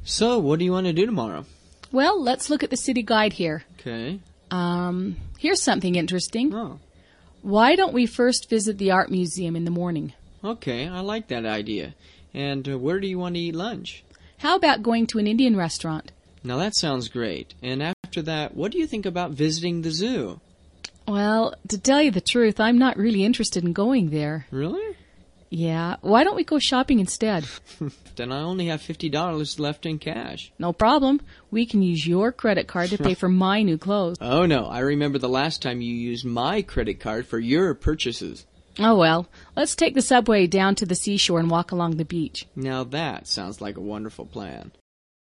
So, what do you want to do tomorrow? Well, let's look at the city guide here. Okay. Here's something interesting. Oh, Why don't we first visit the art museum in the morning? okay. I like that idea. And where do you want to eat lunch? How about going to an Indian restaurant? Now, that sounds great. And after that, what do you think about visiting the zoo? Well, to tell you the truth, I'm not really interested in going there. Really? Yeah, why don't we go shopping instead? Then I only have $50 left in cash. No problem. We can use your credit card to pay for my new clothes. Oh, no. I remember the last time you used my credit card for your purchases. Oh well, let's take the subway down to the seashore and walk along the beach. Now that sounds like a wonderful plan.